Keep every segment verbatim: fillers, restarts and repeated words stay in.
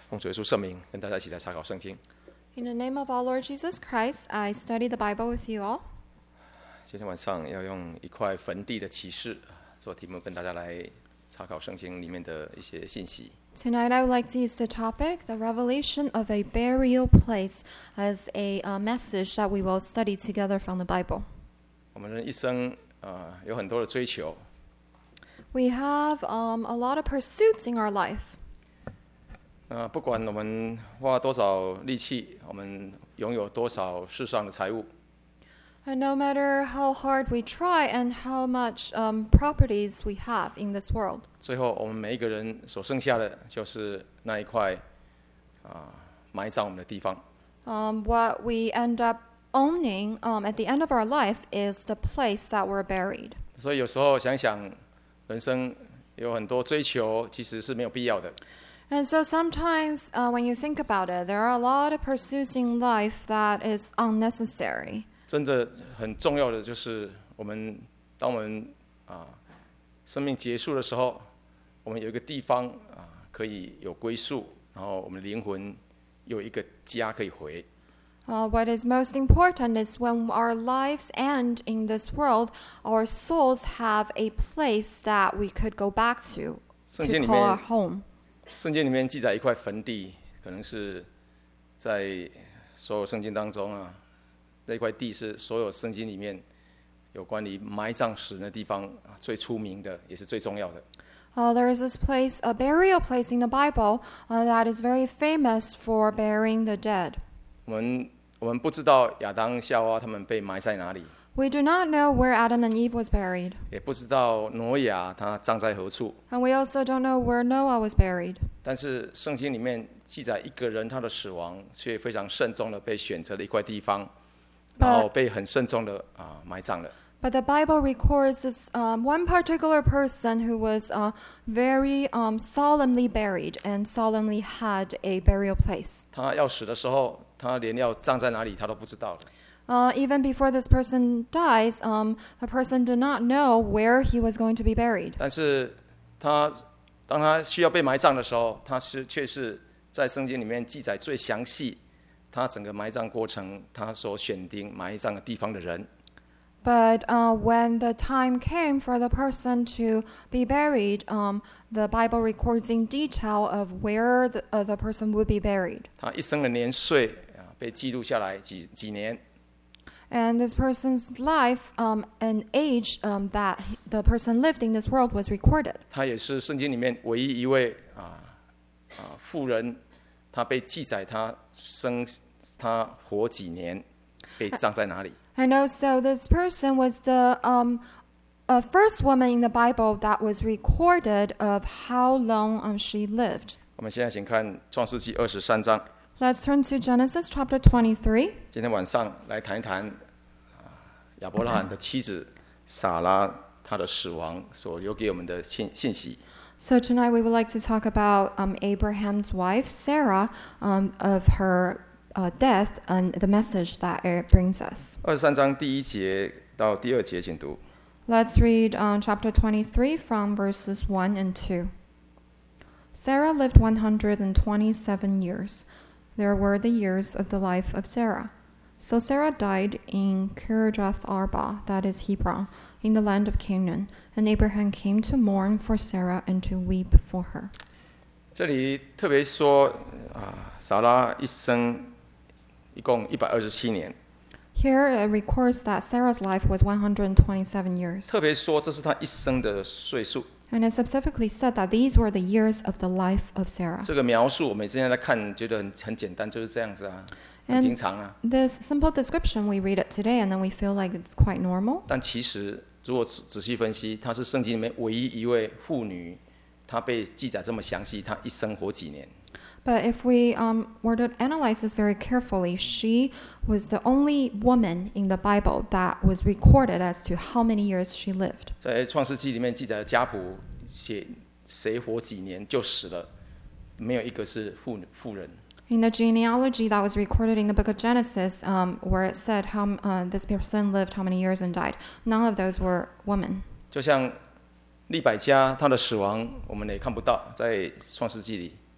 奉主耶稣圣名，跟大家一起来查考圣经。 In the name of our Lord Jesus Christ, I study the Bible with you all. 今天晚上要用一块坟地的启示做题目，跟大家来查考圣经里面的一些信息。 Tonight I would like to use the topic, the revelation of a burial place, as a uh, message that we will study together from the Bible. 我们人一生呃有很多的追求， We have um, a lot of pursuits in our life. 呃不管我们花多少力气，我们拥有多少世上的财物， And no matter how hard we try and how much um, properties we have in this world, 最后我们每一个人所剩下的就是那一块啊、呃埋葬我们的地方。 um, what we end up owning um, at the end of our life is the place that we're buried. 所以有时候想想，人生有很多追求，其实是没有必要的。 And so sometimes uh, when you think about it, there are a lot of pursuits in life that is unnecessary. 真的很重要的就是我们，当我们啊生命结束的时候，我们有一个地方啊可以有归宿，然后我们灵魂有一个家可以回。 Uh, what is most important is when our lives end in this world, our souls have a place that we could go back to, 圣经 to 里 call our 面， home. 圣经里面记载一块坟地，可能是在所有圣经当中啊，那块地是所有圣经里面有关于埋葬死人的地方啊最出名的，也是最重要的。 Uh, there is this place, a burial place in the Bible, uh, that is very famous for burying the dead. 我们我们不知道亚当夏娃他们被埋在哪里， We do not know where Adam and Eve was buried, 也不知道挪亚他葬在何处。 and we also don't know where Noah was buried. 但是圣经里面记载一个人他的死亡，却非常慎重的被选择了一块地方，然后被很慎重的啊埋葬了。 But the Bible records this um, one particular person who was uh, very um, solemnly buried and solemnly had a burial place. 他要死的时候，他连要葬在哪里他都不知道的。 Uh, even before this person dies, um, the person did not know where he was going to be buried. 但是他当他需要被埋葬的时候，他是却是在圣经里面记载最详细，他整个埋葬过程，他所选定埋葬的地方的人。 But uh, when the time came for the person to be buried, um, the Bible records in detail of where the, uh, the person would be buried. 他一生的年岁啊被记录下来几几年。 And this person's life um, and age um, that the person lived in this world was recorded. 他也是圣经里面唯一一位啊啊妇人，他被记载他生他活几年，被葬在哪里。 And also, this person was the um, uh, first woman in the Bible that was recorded of how long um, she lived. 我们现在请看创世纪二十三章。 Let's turn to Genesis chapter twenty-three. 今天晚上来谈一谈啊亚伯拉罕的妻子撒拉她的死亡所留给我们的信信息。 So tonight we would like to talk about um, Abraham's wife, Sarah, um, of her uh, death and the message that it brings us. 二十三章第一节到第二节，请读。 Let's read um, chapter twenty-three from verses one and two. Sarah lived one hundred twenty-seven years. There were the years of the life of Sarah. So Sarah died in Kirjath Arba, that is Hebron, in the land of Canaan. And Abraham came to mourn for Sarah and to weep for her. 这里特别说啊，撒拉一生一共一百二十七年。 Here it records that Sarah's life was one hundred twenty-seven years. 特别说这是她一生的岁数。 And it specifically said that these were the years of the life of Sarah. 这个描述我们现在来看，觉得很很简单，就是这样子啊，很平常啊。 This simple description, we read it today and then we feel like it's quite normal. 但其实如果仔仔细分析，她是圣经里面唯一一位妇女，她被记载这么详细，她一生活几年。 But if we um, were to analyze this very carefully, she was the only woman in the Bible that was recorded as to how many years she lived. 在创世纪里面记载的家谱写谁活几年就死了，没有一个是妇妇人。 In the genealogy that was recorded in the book of Genesis, um, where it said how uh, this person lived how many years and died, none of those were women. 就像利百加她的死亡，我们也看不到在创世纪里。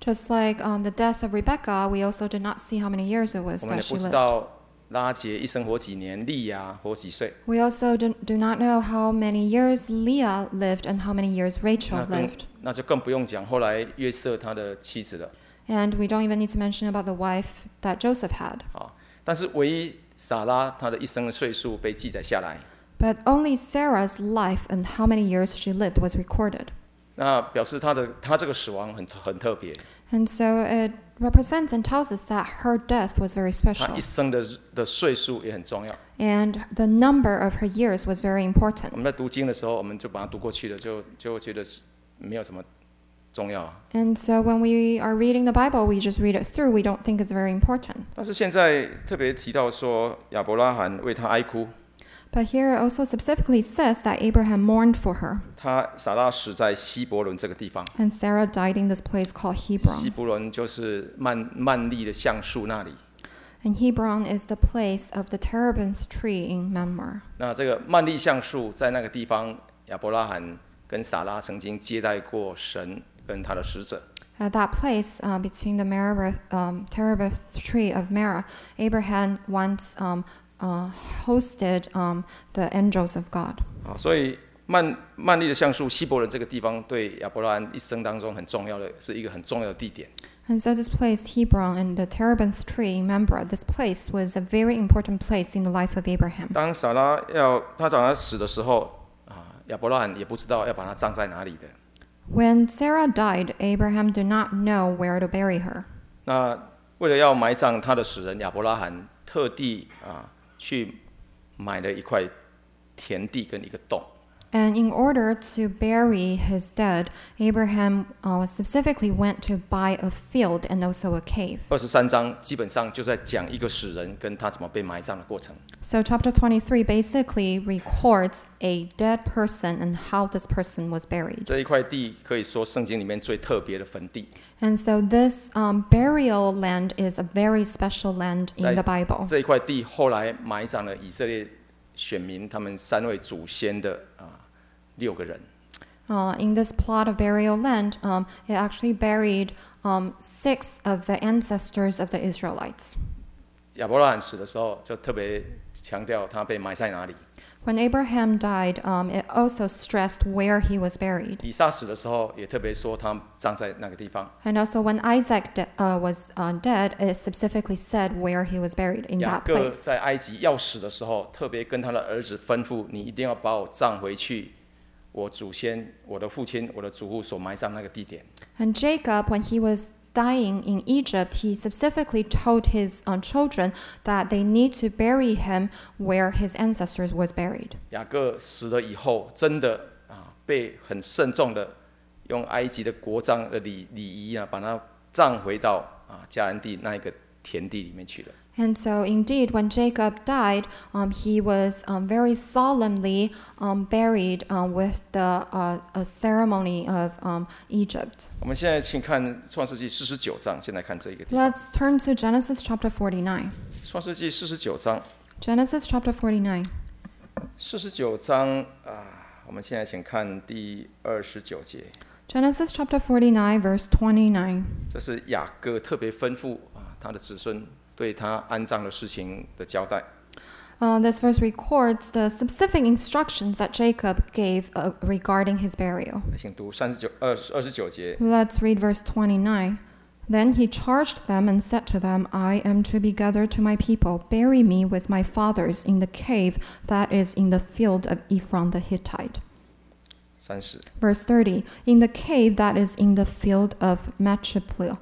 Just like um, the death of Rebecca, we also did not see how many years it was 我们 that 也 she 不知 lived. 道拉结一生活几年，利亚活几岁。 We also do, do not know how many years Leah lived and how many years 那 Rachel 更 lived. 那就更不用讲后来约瑟他的妻子了。 And we don't even need to mention about the wife that Joseph had. 好，但是唯一撒拉她的一生的岁数被记载下来， But only Sarah's life and how many years she lived was recorded. 那表示她的她这个死亡很很特别， And so it represents and tells us that her death was very 她 special. 一生的的岁数也很重要。 And the number of her years was very 我 important. 们在读经的时候，我们就把它读过去了，就就觉得没有什么重要啊。 And so when we are reading the Bible, we just read it through. We don't think it's very important. 但是现在特别提到说，亚伯拉罕为她哀哭， But here it also specifically says that Abraham mourned for her. 他撒拉死在希伯伦这个地方。 And Sarah died in this place called 希 Hebron. 伯伦就是曼曼利的橡树那里。 And Hebron is the place of the terebinth tree in Mamre. 那这个曼利橡树在那个地方，亚伯拉罕跟撒拉曾经接待过神跟他的使者。 At that place, uh, between the Meribah, um, terebinth tree of Merah, Abraham once um, uh, hosted um, the angels of God. 好，所以曼曼利的橡树希伯伦这个地方对亚伯拉罕一生当中很重要的，是一个很重要的地点。 And so this place, Hebron, and the terebinth tree, remember, this place was a very important place in the life of Abraham. 当撒拉要他长他死的时候，啊，亚伯拉罕也不知道要把他葬在哪里的。 When Sarah died, Abraham did not know where to bury her. 那为了要埋葬他的死人，亚伯拉罕特地啊去买了一块田地跟一个洞。 And in order to bury his dead, Abraham uh, specifically went to buy a field and also a cave. 二十三章基本上就在讲一个死人跟他怎么被埋葬的过程。 So chapter twenty-three basically records a dead person and how this person was buried. 这一块地可以说圣经里面最特别的坟地。 And so this um, burial land is a very special land in the Bible. 这一块地后来埋葬了以色列选民他们三位祖先的啊六个人。 Uh, in this plot of burial land, um, it actually buried um, six of the ancestors of the Israelites. 亚伯拉罕死的时候，就特别强调他被埋在哪里。 When Abraham died, um, it also stressed where he was buried. 以撒死的时候，也特别说他葬在那个地方。 And also when Isaac de- uh, was uh, dead, it specifically said where he was buried in 雅 that 各 place. 在埃及要死的时候，特别跟他的儿子吩咐：你一定要把我葬回去，我祖先、我的父亲、我的祖父所埋葬那个地点。 And Jacob, when he was dying in Egypt, he specifically told his uh, children that they need to bury him where his ancestors was buried. 雅各死了以后，真的啊，被很慎重的用埃及的国葬的礼礼仪啊，把他葬回到啊迦南地那一个田地里面去了。 And so, indeed, when Jacob died, um, he was um, very solemnly um, buried um, with the uh, a ceremony of um, Egypt. 我们现在请看创世纪四十九章，先来看这一个地方。 Let's turn to Genesis chapter forty-nine. 创世纪四十九章， Genesis chapter forty-nine. 四十九章啊，我们现在请看第二十九节， Genesis chapter forty-nine, verse twenty-nine. 这是雅各特别吩咐啊他的子孙对他安葬的事情的交代。 Uh, this verse records the specific instructions that Jacob gave uh, regarding his burial. 请读三十九二二十九节。 Let's read verse twenty-nine. Then he charged them and said to them, I am to be gathered to my people. Bury me with my fathers in the cave that is in the field of Ephron the Hittite. 三十。 Verse thirty. In the cave that is in the field of Machpelah,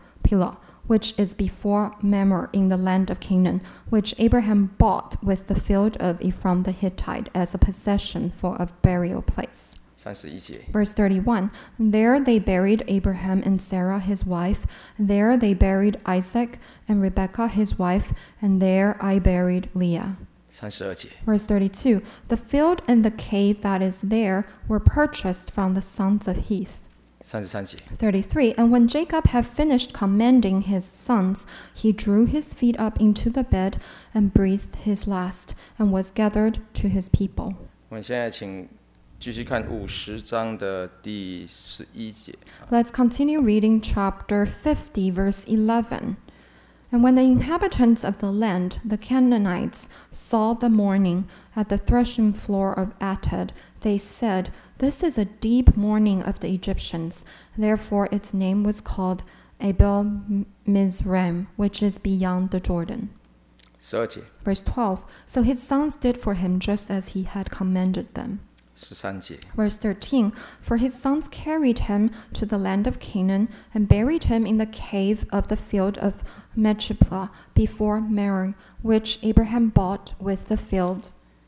which is before Mamre in the land of Canaan, which Abraham bought with the field of Ephron the Hittite as a possession for a burial place. 三十一节。 Verse thirty-one. There they buried Abraham and Sarah his wife. There they buried Isaac and Rebekah his wife. And there I buried Leah. 三十二节。 Verse thirty-two. The field and the cave that is there were purchased from the sons of Heth. 三十三节。 thirty-three. And when Jacob had finished commending his sons, he drew his feet up into the bed and breathed his last, and was gathered to his people. 我们现在请继续看五十章的第十一节。 Let's continue reading chapter fifty, verse eleven. And when the inhabitants of the land, the Canaanites, saw the mourning at the threshing floor of Atad, they said, "This is a deep mourning of the Egyptians." Therefore its name was called Abel Mizraim, which is beyond the Jordan. 十二节、 Verse twelve. So his sons did for him just as he had commanded them. 十三节、 Verse thirteen. For his sons carried him to the land of Canaan and buried him in the cave of the field of Machpelah before Mamre, which Abraham bought with the field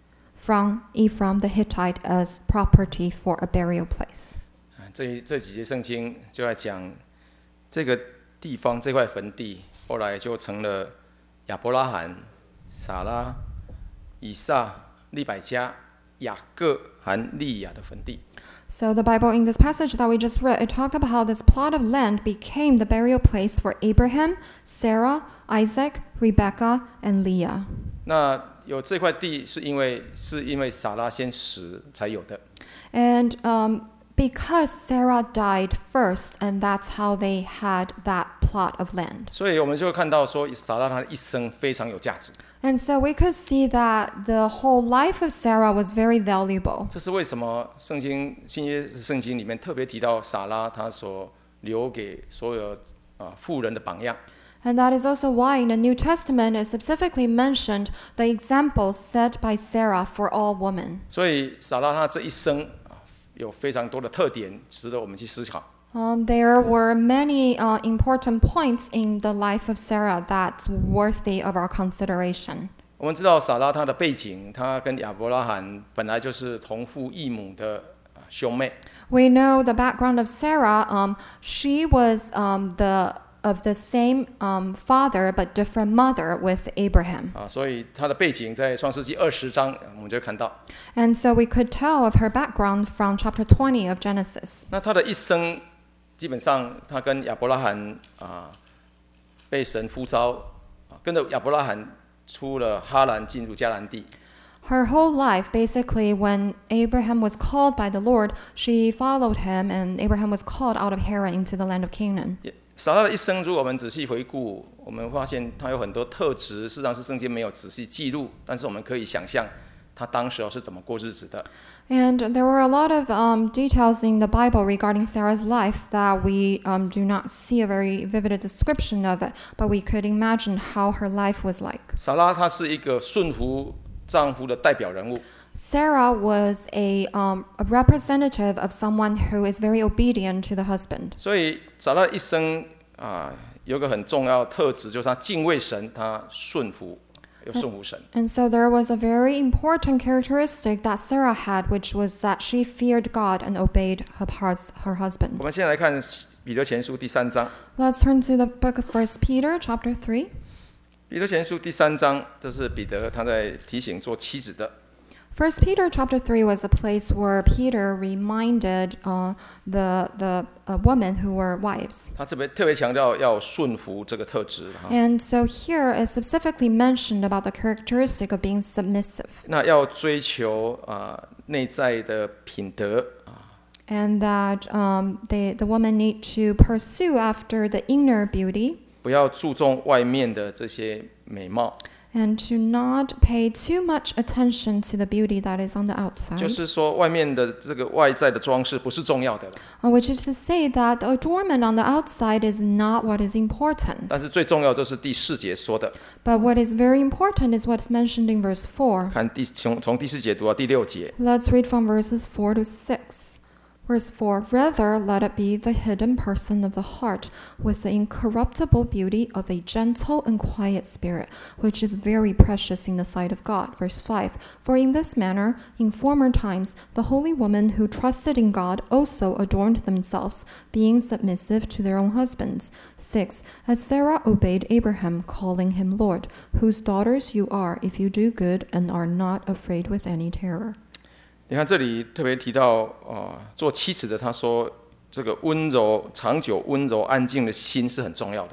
from Ephraim the Hittite as property for a burial place. 这这几节圣经就在讲这个地方这块坟地，后来就成了亚伯拉罕、撒拉、以撒、利百加、雅各和利亚的坟地。 So the Bible in this passage that we just read, it talked about how this plot of land became the burial place for Abraham, Sarah, Isaac, Rebekah, and Leah. 那有这块地是因为是因为撒拉先死才有的。 And um, because Sarah died first, and that's how they had that plot of land. 所以我们就会看到说，撒拉她的一生非常有价值。 And so we could see that the whole life of Sarah was very valuable. 这是为什么圣经新约圣经里面特别提到撒拉她所留给所有啊妇人的榜样。 And that is also why in the New Testament it specifically mentioned the examples set by Sarah for all women. 所以撒拉她这一生啊有非常多的特点，值得我们去思考。 Um, there were many uh, important points in the life of Sarah that's worthy of our consideration. 我们知道撒拉她的背景，她跟亚伯拉罕本来就是同父异母的啊兄妹。 We know the background of Sarah. Um, she was um, the of the same um, father but different mother with Abraham. 啊，所以她的背景在创世纪二十章我们就看到。 And so we could tell of her background from chapter twenty of Genesis. 那她的一生，基本上她跟亚伯拉罕啊被神呼召，啊跟着亚伯拉罕出了哈兰，进入迦南地。 Her whole life, basically, when Abraham was called by the Lord, she followed him, and Abraham was called out of Haran into the land of Canaan. 撒拉的一生，如果我们仔细回顾，我们发现她有很多特质，事实上是圣经没有仔细记录，但是我们可以想象她当时是怎么过日子的。 And there were a lot of um, details in the Bible regarding Sarah's life that we um, do not see a very vivid description of it, but we could imagine how her life was like. 撒拉她是一个顺服丈夫的代表人物。 Sarah was a, um, a representative of someone who is very obedient to the husband. 所以撒拉一生啊，有个很重要的特质，就是她敬畏神，她顺服，有顺服神。 And so there was a very important characteristic that Sarah had, which was that she feared God and obeyed her, hus- her husband. 我们现在来看彼得前书第三章。 Let's turn to the book of First Peter, chapter three. 彼得前书第三章，这是彼得他在提醒做妻子的。 First Peter chapter three was a place where Peter reminded uh, the the uh, women who were wives. 他特别特别强调要顺服这个特质哈。 And so here is specifically mentioned about the characteristic of being submissive. 那要追求啊、呃、内在的品德啊， And that um, they, the women need to pursue after the inner beauty 不要注重外面的这些美貌。 and to not pay too much attention to the beauty that is on the outside. 就是说，外面的这个外在的装饰不是重要的了， Uh, which is to say that the adornment on the outside is not what is important. 但是最重要就是第四节说的， But what is very important is what's mentioned in verse four. 看第从从第四节读到第六节。 Let's read from verses four to six. Verse four, rather let it be the hidden person of the heart with the incorruptible beauty of a gentle and quiet spirit, which is very precious in the sight of God. Verse five, for in this manner, in former times, the holy women who trusted in God also adorned themselves, being submissive to their own husbands. Six, as Sarah obeyed Abraham, calling him Lord, whose daughters you are if you do good and are not afraid with any terror. 你看这里特别提到，呃，做妻子的，他说这个温柔、长久、温柔、安静的心是很重要的。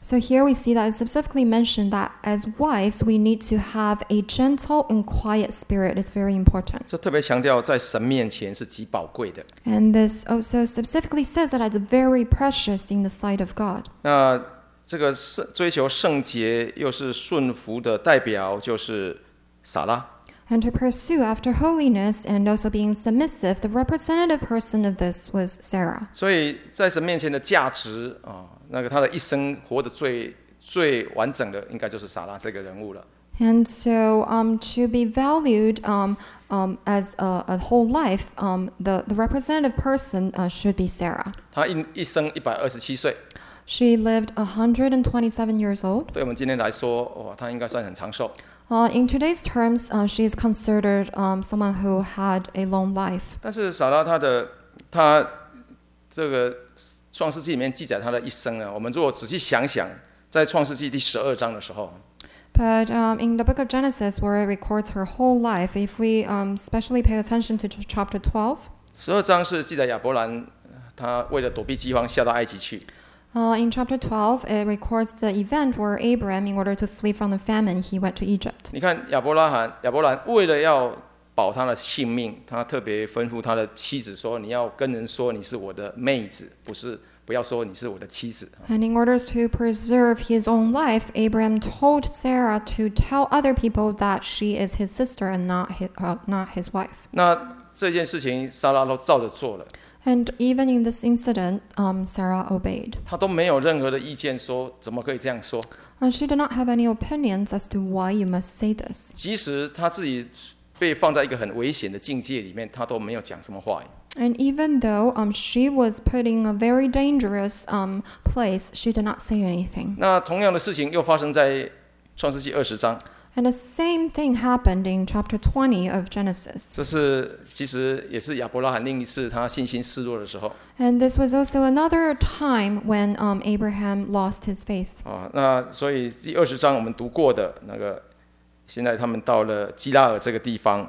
So here we see that it specifically mentioned that as wives, we need to have a gentle and quiet spirit. It's very important. 这特别强调在神面前是极宝贵的。 And this also specifically says that it's very precious in the sight of God. 那这个圣追求圣洁又是顺服的代表，就是撒拉。 And to pursue after holiness and also being submissive, the representative person of this was Sarah. 所以在神面前的价值啊，那个他的一生活得最最完整的，应该就是撒拉这个人物了。 And so um, to be valued um, um, as a, a whole life, um, the, the representative person uh, should be Sarah. 他一一生一百二十七岁， She lived one hundred twenty-seven years old. 对我们今天来说，哇，他应该算很长寿。 Uh, in today's terms, uh, she is considered um, someone who had a long life. 但是撒拉他的他这个创世纪里面记载他的一生呢，我们如果仔细想想，在创世纪第十二章的时候， But um, in the book of Genesis, where it records her whole life, if we um, especially pay attention to ch- chapter twelve, 十二章是记载亚伯兰他为了躲避饥荒下到埃及去。 uh, in chapter twelve, it records the event where Abraham, in order to flee from the famine, he went to Egypt. 你看亚伯拉罕，亚伯兰为了要保他的性命，他特别吩咐他的妻子说：“你要跟人说你是我的妹子，不是不要说你是我的妻子。” And in order to preserve his own life, Abraham told Sarah to tell other people that she is his sister and not his, uh, not his wife. 那这件事情撒拉都照着做了， And even in this incident, um, Sarah obeyed. 他都没有任何的意见说怎么可以这样说。 And she did not have any opinions as to why you must say this. 即使他自己被放在一个很危险的境界里面，他都没有讲什么话。 And even though um, she was put in a very dangerous um, place, she did not say anything. 那同样的事情又发生在创世纪二十章， And the same thing happened in chapter twenty of Genesis. 这是其实也是亚伯拉罕另一次他信心失落的时候 And this was also another time when um, Abraham lost his faith. 啊。那所以第二十章我们读过的那个，现在他们到了基拉尔这个地方，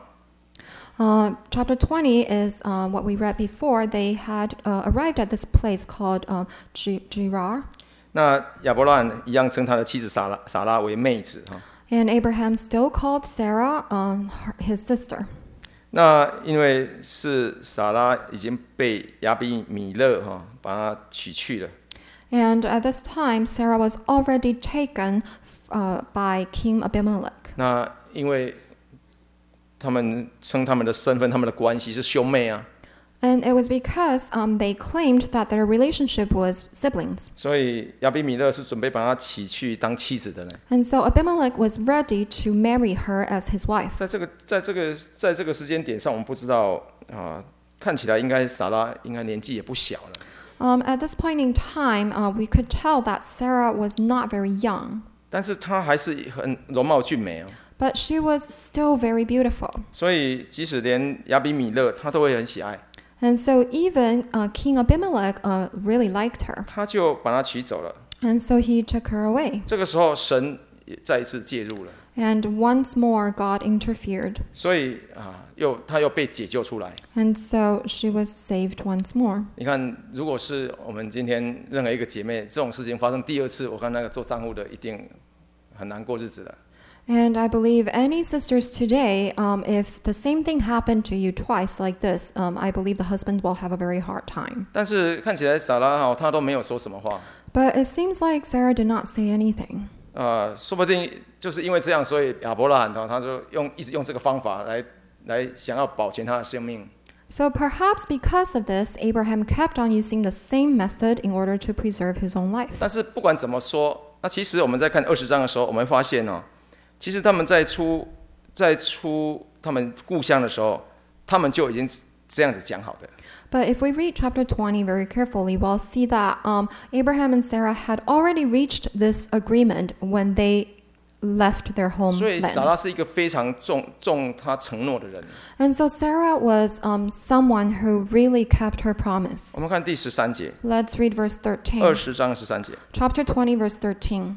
Uh, chapter twenty is uh, what we read before. They had uh, arrived at this place called uh, G- Gerar. 那亚伯拉罕一样称他的妻子撒拉撒拉为妹子哈。 And Abraham still called Sarah um, her, his sister. 那因为是撒拉已经被亚比米勒哈把他娶去了， And at this time, Sarah was already taken uh, by King Abimelech. 那因为他们称他们的身份、他们的关系是兄妹啊， And it was because um, they claimed that their relationship was siblings. 所以亚比米勒是准备把她娶去当妻子的呢。 And so Abimelech was ready to marry her as his wife. 在这个在这个在这个时间点上，我们不知道啊，看起来应该撒拉应该年纪也不小了。 Um, at this point in time, uh, we could tell that Sarah was not very young, 但是她还是很容貌俊美哦， but she was still very beautiful. 所以即使连亚比米勒他都会很喜爱， And so even uh, King Abimelech uh, really liked her. 他就把她娶走了。 And so he took her away. 这个时候，神也再一次介入了， And once more, God interfered. 所以啊，又他又被解救出来。 And so she was saved once more. 你看，如果是我们今天任何一个姐妹，这种事情发生第二次，我看那个做账户的一定很难过日子了。 And I believe any sisters today, um, if the same thing happened to you twice like this, um, I believe the husband will have a very hard time. 但是看起来撒拉哈她都没有说什么话， But it seems like Sarah did not say anything. 呃，说不定就是因为这样，所以亚伯拉罕他他就用一直用这个方法来来想要保全他的生命。 So perhaps because of this, Abraham kept on using the same method in order to preserve his own life. 但是不管怎么说，那其实我们在看二十章的时候，我们会发现哦，其实他们在出在出他们故乡的时候，他们就已经这样子讲好的。 But if we read chapter twenty very carefully, we'll see that um, Abraham and Sarah had already reached this agreement when they left their 所以撒 homeland. 拉是一个非常重重他承诺的人。 And so Sarah was um, someone who really kept her promise. 我们看第十三节， Let's read verse thirteen. 二十章十三节。 Chapter twenty, verse thirteen.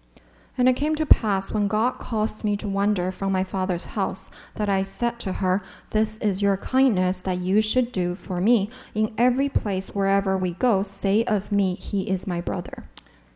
And it came to pass, when God caused me to wander from my father's house, that I said to her, This is your kindness that you should do for me. In every place wherever we go, say of me, he is my brother.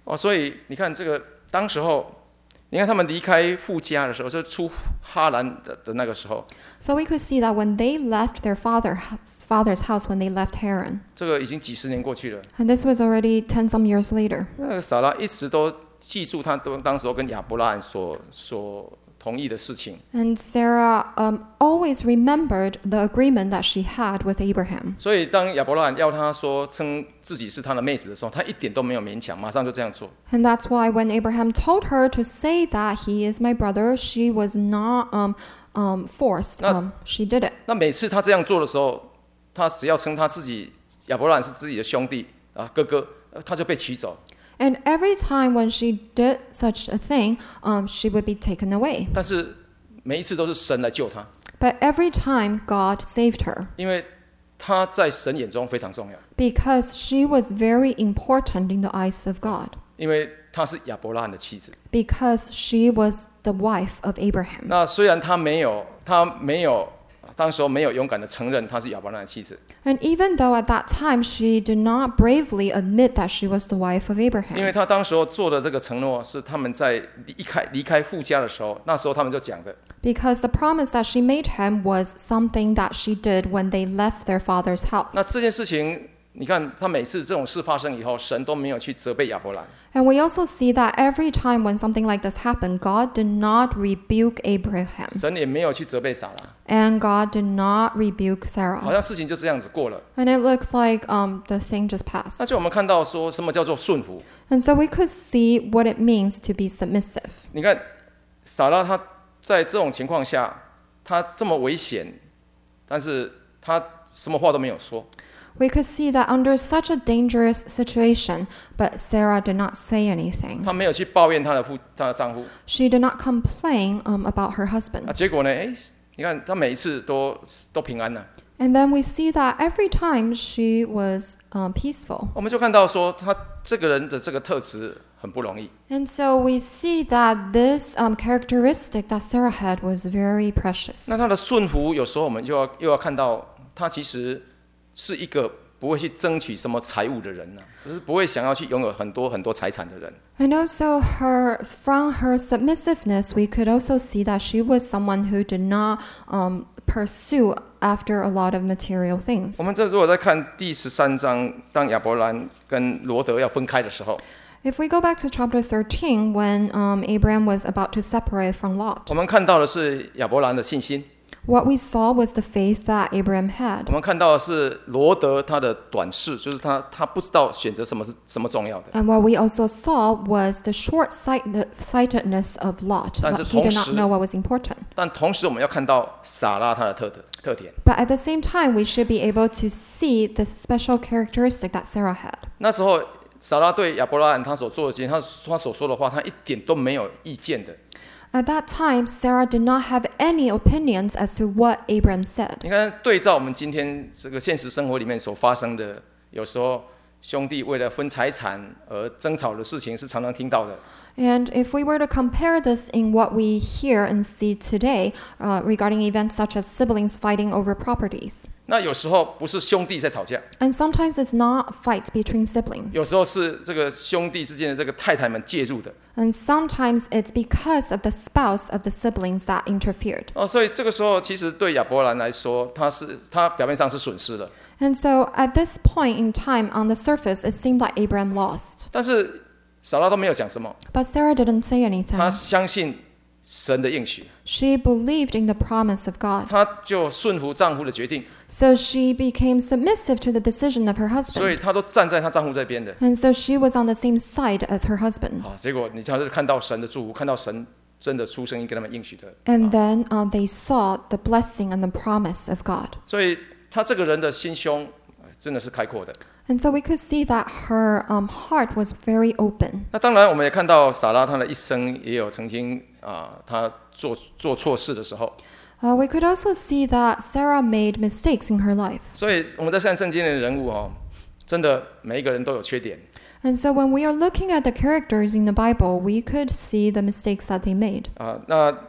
哦，所以你看这个当时候，你看他们离开父家的时候，就出哈兰的的那个时候， So we could see that when they left their father, father's house, when they left Haran, 这个已经几十年过去了。 and this was already ten some years later. 那个撒拉一直都记住他都当时候跟亚伯拉罕所所同意的事情， And Sarah um, always remembered the agreement that she had with Abraham. 所以当亚伯拉罕要他说称自己是他的妹子的时候，他一点都没有勉强，马上就这样做。 And that's why when Abraham told her to say that he is my brother, she was not um, um, forced. No. Um, she did it. 那每次他这样做的时候，他只要称他自己亚伯拉罕是自己的兄弟啊哥哥，呃他就被取走。 And every time when she did such a thing, um, she would be taken away. 但是每一次都是神来救他， But every time God saved her 因为他在神眼中非常重要， because she was very important in the eyes of God. 因为她是亚伯拉罕的妻子。 Because she was the wife of Abraham. 那虽然他没有，他没有，当时候没有勇敢的承认她是亚伯拉罕的妻子， And even though at that time she did not bravely admit that she was the wife of 因为 Abraham, 他当时候做的这个承诺是他们在离开离开父家的时候，那时候他们就讲的。 because the promise that she made him was something that she did when they left their father's 那 house. 这件事情，你看他每次这种事发生以后，神都没有去责备亚伯兰， And we also see that every time when something like this happened, God did not rebuke Abraham, 神也没有去责备撒拉， and God did not rebuke 好 Sarah. 像事情就这样子过了。 And it looks like um, the thing just 那 passed. 就我们看到说什么叫做顺服。 And so we could see what it means to be submissive. 你看撒拉他在这种情况下，他这么危险，但是他什么话都没有说。 We could see that under such a dangerous situation, but Sarah did not say anything. 他没有去抱怨他的夫他的丈夫， She did not complain um, about her 那 husband. 结果呢？哎，你看他每一次都都平安了。 And then we see that every time she was um, peaceful. 我们就看到说，他这个人的这个特质很不容易。 And so we see that this um, characteristic that Sarah had was very precious. 那他的顺服，有时候我们就要又要看到，他其实是一个不会去争取什么财物的人呢、啊，就是不会想要去拥有很多很多财产的人。 And also her, from her submissiveness, we could also see that she was someone who did not um, pursue after a lot of material things. 我们这如果再看第十三章，当亚伯兰跟罗德要分开的时候， If we go back to chapter thirteen, when um, Abraham was about to separate from Lot, 我们看到的是亚伯兰的信心， what we saw was the faith that Abraham had. 我们看到的是罗德他的短视，就是他他不知道选择什么是什么重要的。 And what we also saw was the short-sightedness of Lot. 但是 He did 同 not 时 know what was important. 但同时，我们要看到撒拉他的特特特点。 But at the same time, we should be able to see the special characteristic that Sarah had. 那时候，撒拉对亚伯拉罕他所做的事情，他他所说的话，他一点都没有意见的。 At that time, Sarah did not have any opinions as to what Abraham said. 你看，对照我们今天这个现实生活里面所发生的，有时候兄弟为了分财产而争吵的事情，是常常听到的。 And if we were to compare this in what we hear and see today uh, regarding events such as siblings fighting over properties, 那有时候不是兄弟在吵架， and sometimes it's not fights between siblings, 有时候是这个兄弟之间的这个太太们介入的。 and sometimes it's because of the spouse of the siblings that interfered. 哦，所以这个时候，其实对亚伯兰来说，他是他表面上是损失了， And so at this point in time, on the surface, it seemed like Abraham lost. 但是撒拉都没有讲什么， But Sarah didn't say 他 anything. 相信神的应许， She believed in the promise of God. 他就顺服丈夫的决定， So she became submissive to the decision of her 所以 husband. 他都站在他丈夫这边的。 And so she was on the same side as her husband. 啊，结果你就是看到神的祝福，看到神真的出声音跟他们应许的。 And then uh, they saw the blessing and the promise of God. 所以他这个人的心胸呃真的是开阔的。 And so we could see that her um, heart was very open. 那当然，我们也看到撒拉他的一生也有曾经啊，他做做错事的时候。 Uh, we could also see that Sarah made mistakes in her life. 所以我们在看圣经里的人物哦，真的每一个人都有缺点。 And so when we are looking at the characters in the Bible, we could see the mistakes that they made. 啊，那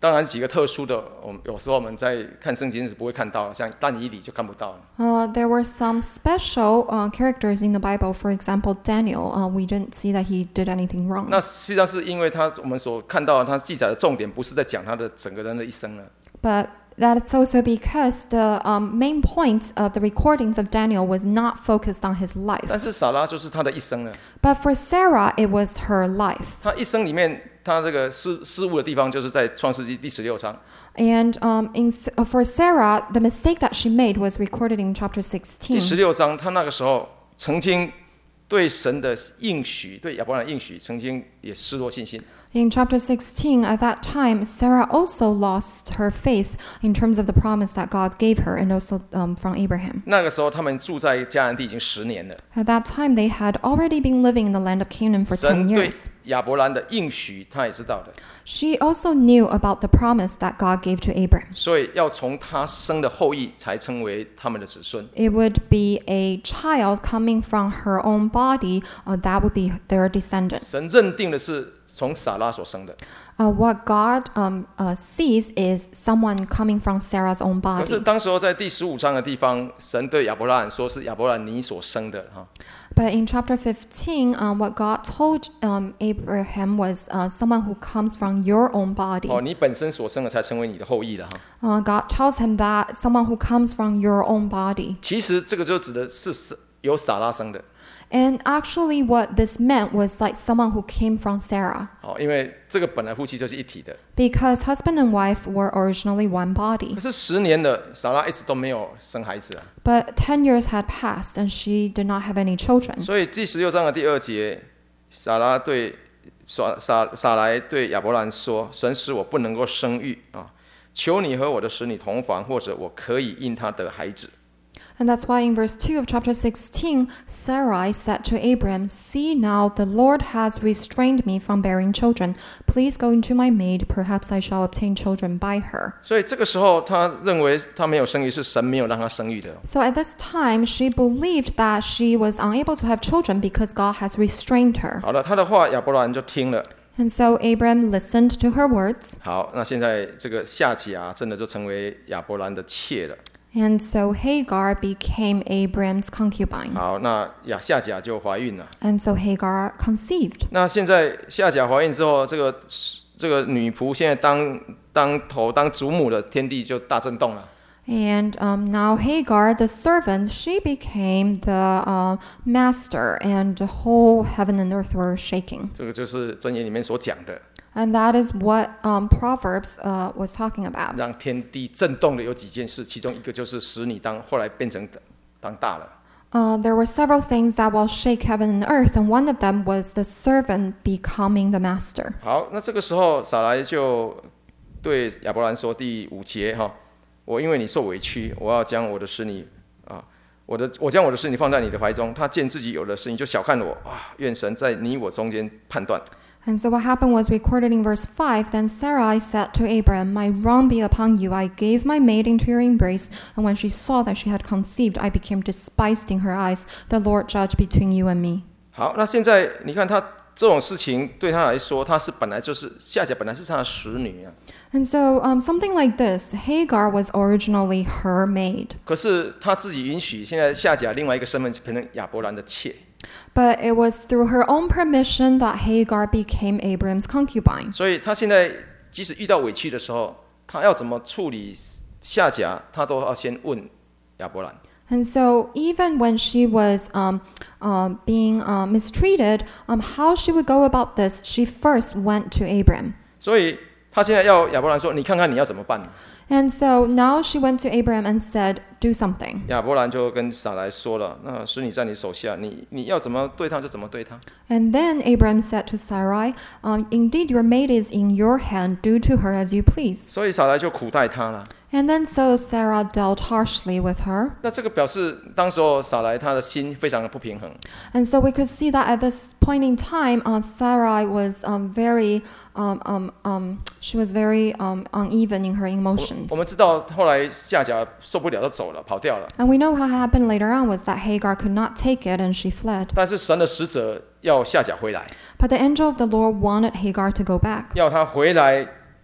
当然几个特殊的，我们有时候我们在看圣经是不会看到的，像但以理就看不到了。 Uh, there were some special uh, characters in the Bible. For example, Daniel. Uh, we didn't see that he did anything wrong. 那实际上是因为他我们所看到的他记载的重点不是在讲他的整个人的一生了。 But that's also because the um, main point of the recordings of Daniel was not focused on his 但 life. 是撒拉就是他的一生了。 But for Sarah, it was her life. 他一生里面，他这个失失误的地方就是在创世纪第十六章。 And um, in, uh, for Sarah, the mistake that she made was recorded in chapter 第 sixteen. 十六章，他那个时候曾经对神的应许，对亚伯兰的应许，曾经也失落信心。 In chapter sixteen, at that time, Sarah also lost her faith in terms of the promise that God gave her and also um, from Abraham. 那个时候，他们住在迦南地已经十年了。 At that time, they had already been living in the land of Canaan for 神 ten 对 years. 亚伯兰的应许，他也知道的， She also knew about the promise that God gave to Abraham. 所以要从他生的后裔才称为他们的子孙。 It would be a child coming from her own body, uh, that would be their descendant. 神认定的是从撒拉所生的， Uh, what God um, uh, sees is someone coming from Sarah's own 可是 body. 当时候在第十五章的地方，神对亚伯兰说是亚伯兰你所生的哈。 But in chapter fifteen, um, what God told um, Abraham was uh, someone who comes from your own body. 哦，你本身所生的才成为你的后裔了哈。 Uh, God tells him that someone who comes from your own body. 其实这个就指的是由撒拉生的。 And actually, what this meant was like someone who came from Sarah. 哦，因为这个本来夫妻就是一体的。 Because husband and wife were originally one body. 可是十年了，撒拉一直都没有生孩子啊。 But ten years had passed and she did not have any children. 所以第十六章的第二节，撒拉对撒撒撒来对亚伯兰说：“神使我不能够生育啊，求你和我的使女同房，或者我可以因他得孩子。” And that's why in verse two of chapter sixteen, Sarai said to Abram, "See now, the Lord has restrained me from bearing children. Please go into my maid, perhaps I shall obtain children by her." 所以这个时候，他认为他没有生育是神没有让他生育的。 So at this time, she believed that she was unable to have children because God has restrained her. 好了，他的话亚伯兰就听了。 And so Abram listened to her words. 好，那现在这个夏甲真的就成为亚伯兰的妾了。 And so Hagar became Abram's concubine. 好，那亚夏甲就怀孕了。 And so Hagar conceived. 那现在夏甲怀孕之后，这个这个女仆现在当当头当主母的，天地就大震动了。 And um, now Hagar, the servant, she became the uh, master, and the whole heaven and earth were shaking. 这个就是箴言里面所讲的， And that is what um, Proverbs uh, was talking about. 让天地震动的有几件事，其中一个就是使你当后来变成当大了。 Uh, there were several things that will shake heaven and earth, and one of them was the servant becoming the master. 好，那这个时候撒来就对亚伯兰说，第五节哈，我因为你受委屈，我要将我的使女啊，我的我将我的使女放在你的怀中，他见自己有了使女就小看我啊，愿神在你我中间判断。 And so what happened was recorded in verse five. Then Sarai said to Abram, "My wrong be upon you. I gave my maid into your embrace, and when she saw that she had conceived, I became despised in her eyes. The Lord judge between you and me." 好，那现在你看他这种事情对他来说，他是本来就是夏甲本来是他的使女啊， And so um, something like this, Hagar was originally her maid. 可是他自己允许，现在夏甲另外一个身份变成亚伯兰的妾。 But it was through her own permission that Hagar became Abram's concubine. 所以他现在即使遇到委屈的时候，他要怎么处理夏甲，他都要先问亚伯兰。 And so even when she was um, uh, being uh, mistreated, um, how she would go about this, she first went to Abram. 所以他现在要亚伯兰说：“你看看你要怎么办。” And so now she went to Abram and said, "Do something." 亚伯兰就跟撒来说了：“那使女在你手下，你你要怎么对她就怎么对她。” And then Abram said to Sarai, um, "Indeed, your maid is in your hand. Do to her as you please." 所以撒来就苦待她了。 And then so Sarah dealt harshly with her. 那这个表示当时候撒来她的心非常的不平衡。 And so we could see that at this point in time, uh, Sarai was um, very, um, um, um, she was very um, uneven in her 我 emotions. 我们知道后来夏甲受不了就走了，跑掉了。 And we know what happened later on was that Hagar could not take it and she fled. 但是神的使者要夏甲回来， But the angel of the Lord wanted Hagar to go back. 要她回来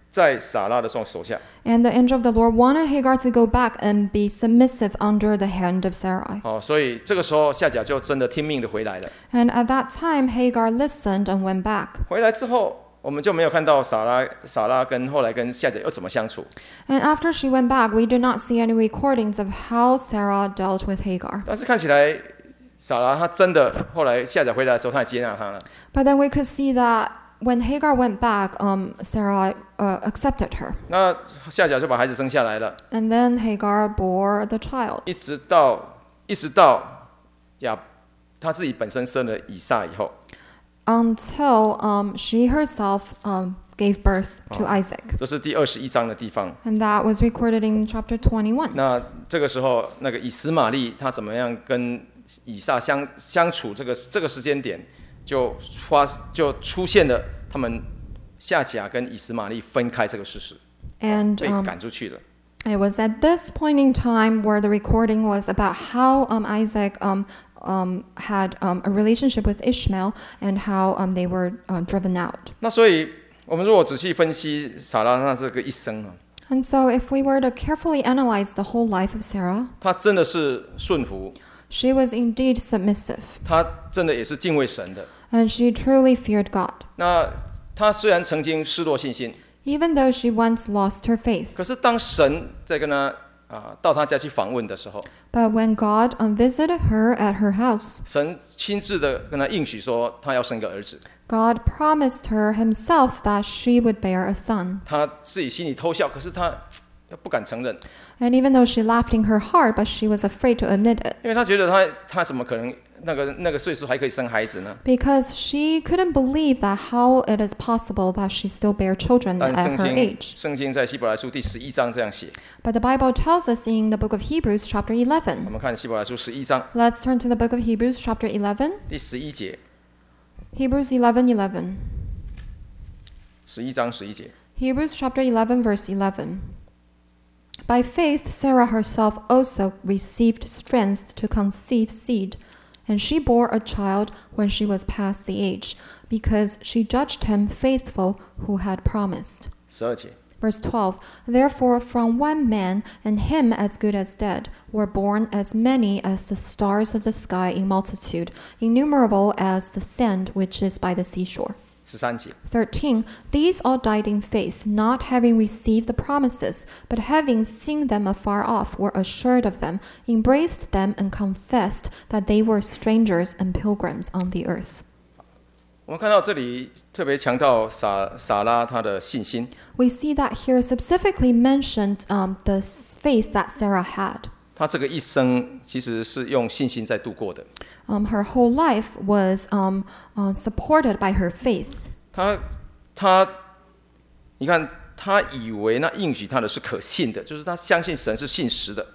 在撒拉的手下。 And the angel of the Lord wanted Hagar to go back and be submissive under the hand of Sarai. 哦，所以这个时候夏甲就真的听命的回来了。 And at that time, Hagar listened and went back. 回来之后，我们就没有看到撒拉撒拉跟后来跟夏甲又怎么相处。 And after she went back, we do not see any recordings of how Sarah dealt with Hagar. 但是看起来撒拉她真的后来夏甲回来的时候，她也接纳他了。 But then we could see that when Hagar went back, um, Sarah uh, accepted her. 那夏甲就把孩子生下来了， And then Hagar bore the child 一直到一直到亚她自己本身生了以撒以后， until um, she herself um, gave birth to Isaac. 这是第二十一章的地方。 And that was recorded in chapter twenty-one. 那这个时候，那个以斯玛利他怎么样跟以撒相相处？这个这个时间点就发就出现了他们夏甲跟以斯玛利分开这个事实， And 被 um, 赶出去了。 it was at this point in time where the recording was about how um, Isaac um, um, had um, a relationship with Ishmael and how um, they were uh, driven out. 那所以，我们如果仔细分析撒拉那这个一生啊， And so if we were to carefully analyze the whole life of Sarah, 他真的是顺服， she was indeed submissive, 他真的也是敬畏神的。 and she truly feared God. 那他虽然曾经失落信心， Even though she once lost her faith, 可是当神在跟他啊到他家去访问的时候， but when God um, visited her at her house, 神亲自的跟他应许说，他要生个儿子。 God promised her himself that she would bear a son. 他自己心里偷笑，可是他不敢承认， And even though she laughed in her heart, but she was afraid to admit it, 因为他觉得他他怎么可能那个那个岁数还可以生孩子呢？ because she couldn't believe that how it is possible that she still bear children 但 at 圣 her 经 age. 圣经在希伯来书第十一章这样写， But the Bible tells us in the book of Hebrews, chapter 我 eleven. 们看希伯来书十一章 Let's turn to the book of Hebrews, chapter eleven. 第十一节， Hebrews eleven eleven. 十一章十一节， Hebrews chapter eleven, verse eleven. By faith, Sarah herself also received strength to conceive seed, and she bore a child when she was past the age, because she judged him faithful who had promised. 十二节， Verse twelve. Therefore, from one man, and him as good as dead, were born as many as the stars of the sky in multitude, innumerable as the sand which is by the seashore. 十三节， thirteen. These all died in faith, not having received the promises, but having seen them afar off, were assured of them, embraced them, and confessed that they were strangers and pilgrims on the earth. 我们看到这里特别强调撒撒拉她的信心， We see that here specifically mentioned um, the faith that Sarah had. 她这个一生其实是用信心在度过的。 Um, her whole life was um, uh, supported by her faith. 她她，你看，她以为那应许她的是可信的，就是她相信神是信实的。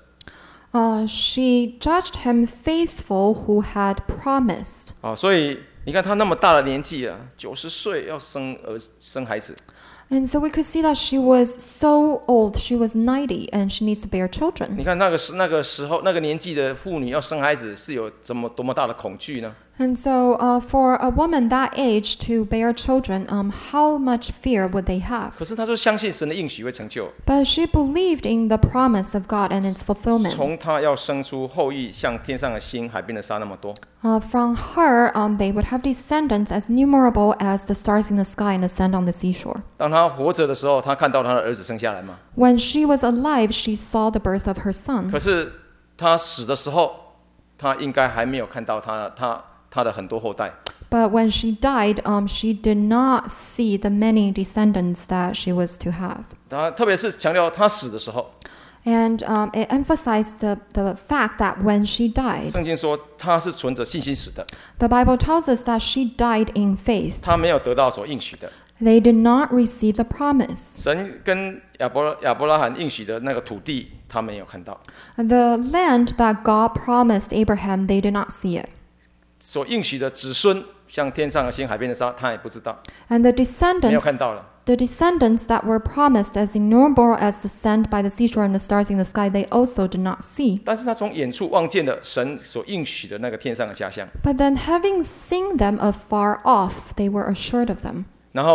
Uh, she judged him faithful who had promised. 啊，所以你看她那么大的年纪啊，九十岁要生儿生孩子， And so we could see that she was so old. She was ninety and she needs to bear 你 children. 看那个时那个时候那个年纪的妇女要生孩子是有怎么多么大的恐惧呢？ And so uh, for a woman that age to bear children, um, how much fear would they have? 可是她就相信神的应许会成就， But she believed in the promise of God and its fulfillment. 从她要生出后裔，像天上的星、海边的沙那么多。 Uh, from her, um, they would have descendants as numerable as the stars in the sky and the sand on the seashore. 当她活着的时候，她看到她的儿子生下来嘛。 When she was alive, she saw the birth of her son. 可是她死的时候，她应该还没有看到她她她的很多后代。 But when she died, um, she did not see the many descendants that she was to have. 她特别是强调她死的时候， And um, it emphasized the, the fact that when she died, 圣经说她是存着信心死的， the Bible tells us that she died in faith. 她没有得到所应许的。 They did not receive the promise. 神跟亚伯亚伯拉罕应许的那个土地，她没有看到。 The land that God promised Abraham, they did not see it. 所应许的子孙，像天上的星、海边的沙，她也不知道， And the 没有 descendants, 看到了。 the descendants that were promised as innumerable as the sand by the seashore and the stars in the sky, they also did not see. 但是她从远处望见了神所应许的那个天上的家乡， But then having seen them afar off, they were assured of them. 然后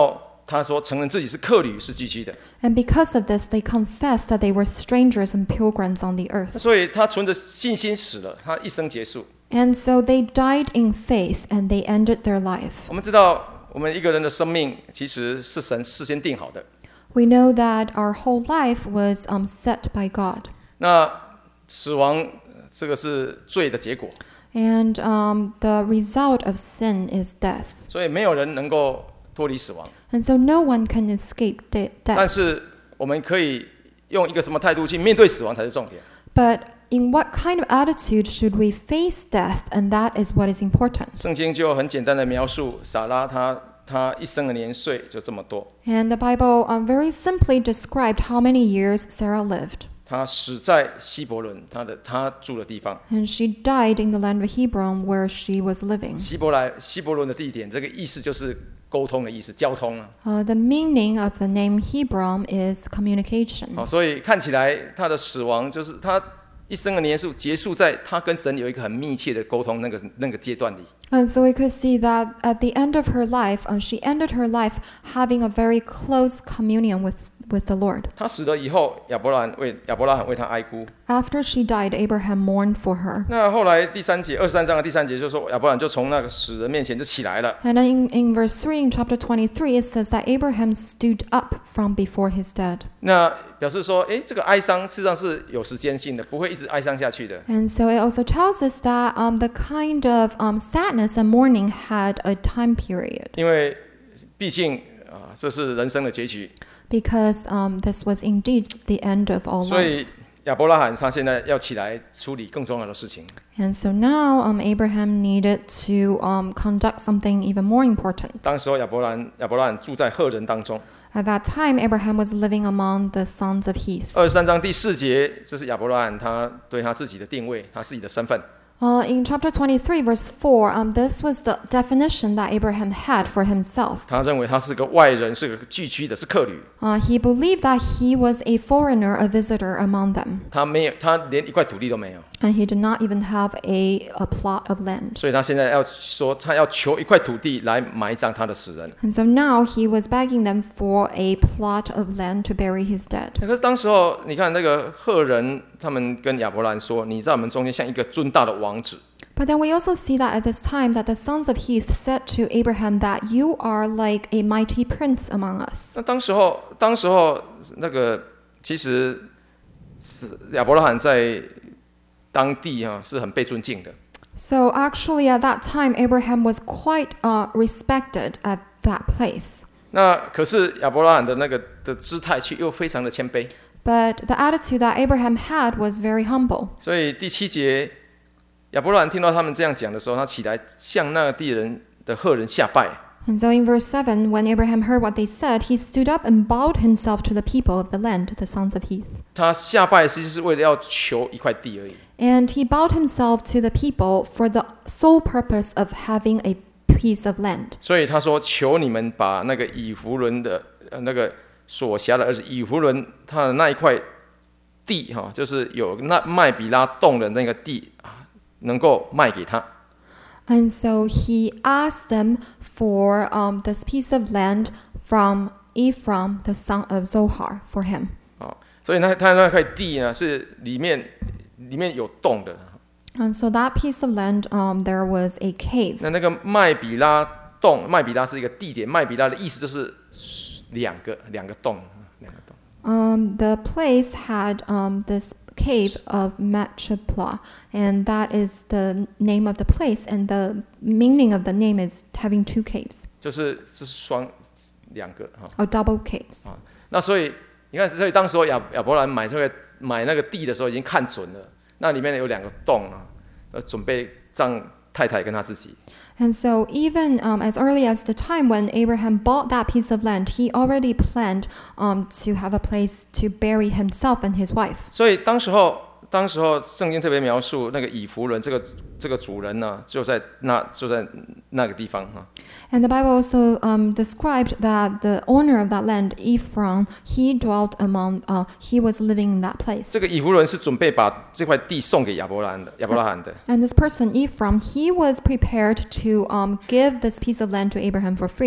他说承认自己是客旅是寄居的， And because of this, they confessed that they were strangers and pilgrims on the earth. 所以他存着信心死了，他一生结束。 And so they died in faith and they ended their life. 我们知道，我们一个人的生命其实是神事先定好的。 We know that our whole life was um, set by God. 那死亡这个是罪的结果， And um, the result of sin is death. 所以没有人能够脱离死亡。 And so no one can escape de- 但 death. 是我们可以用一个什么态度去面对死亡才是重点。 But in what kind of attitude should we face death? And that is what is important. 圣经就很简单的描述撒拉她她一生的年岁就这么多， And the Bible um, very simply described how many years Sarah lived. 她死在希伯伦，她的她住的地方。 And she died in the land of Hebron where she was living. 希伯来希伯伦的地点，这个意思就是沟通的意思，交通啊。 Uh, the meaning of the name Hebron is communication. 好，所以看起来她的死亡就是她一生的年数结束在她跟神有一个很密切的沟通那个那个阶段里。 And so we could see that at the end of her life, uh, she ended her life having a very close communion with, with the Lord. 她死了以后，亚伯拉罕为亚伯拉罕为她哀哭。 After she died, Abraham mourned for her. 那后来第三节二十三章的第三节就说，亚伯拉罕就从那个死人面前就起来了。 And then in, in verse three, in chapter twenty-three, it says that Abraham stood up from before his dead. 那表示说，诶，这个哀伤事实上是有时间性的，不会一直哀伤下去的。 And so it also tells us that um, the kind of um, sadness and mourning had a time period 因为毕竟啊、这是人生的结局， because um, this was indeed the end of all 所以 life. 亚伯拉罕他现在要起来处理更重要的事情。 And so now um, Abraham needed to um, conduct something even more important. 当时候亚伯兰亚伯拉罕住在赫人当中。 At that time, Abraham was living among the sons of Heth. 二十三章第四节，这是亚伯拉罕他对他自己的定位，他自己的身份。 Uh, in chapter twenty-three, verse four, um, this was the definition that Abraham had for himself. 他认为他是个外人，是个寄居的，是客旅。 Uh, he believed that he was a foreigner, a visitor among them, 他没有，他连一块土地都没有， and he did not even have a, a plot of land. 所以他现在要说，他要求一块土地来埋葬他的死人。 And so now he was begging them for a plot of land to bury his dead. 可是当时候，你看那个赫人，他们跟亚伯兰说：“你在我们中间像一个尊大的王子。” But then we also see that at this time that the sons of Heth said to Abraham that you are like a mighty prince among us. 那当时候，当时候那个其实是亚伯拉罕在当地啊是很被尊敬的。 So actually at that time Abraham was quite uh, respected at that place. 那可是亚伯拉罕的那个的姿态却又非常的谦卑。 But the attitude that Abraham had was very humble. 所以第七节，亚伯拉罕听到他们这样讲的时候，他起来向那地人的赫人下拜。 And so in verse seven, when Abraham heard what they said, he stood up and bowed himself to the people of the land, the sons of Heth. 他下拜其实是为了要求一块地而已。 And he bowed himself to the people for the sole purpose of having a piece of land. 所以他说：“求你们把那个以弗伦的呃那个所辖的儿子以弗伦他的那一块地哈，就是有那麦比拉洞的那个地啊，能够卖给他。” And so he asked them for um, this piece of land from Ephraim, the son of Zohar, for him. 啊，所以那他那块地呢是里面里面有洞的。 And so that piece of land, um, there was a cave. 那那个麦比拉洞，麦比拉是一个地点，麦比拉的意思就是两个两个洞，两个洞。 Um, the place had um, this cave of Machapla, and that is the name of the place, and the meaning of the name is having two caves, 就是这是双两个哈。 or double caves. 啊，那所以你看，所以当时候亚亚伯兰买这个买那个地的时候已经看准了，那里面有两个洞啊，呃，准备葬太太跟他自己。 And so even um, as early as the time when Abraham bought that piece of land, he already planned um, to have a place to bury himself and his wife. 所以当时候，当时候圣经特别描述那个以弗伦这个这个主人呢，就在那就在那个地方啊。 And the Bible also um, described that the owner of that land, Ephraim, he dwelt among, uh, he was living in that place. 这个以弗伦是准备把这块地送给亚伯兰的，亚伯拉罕的。 And this person, Ephraim, he was prepared to um, give this piece of land to Abraham for free.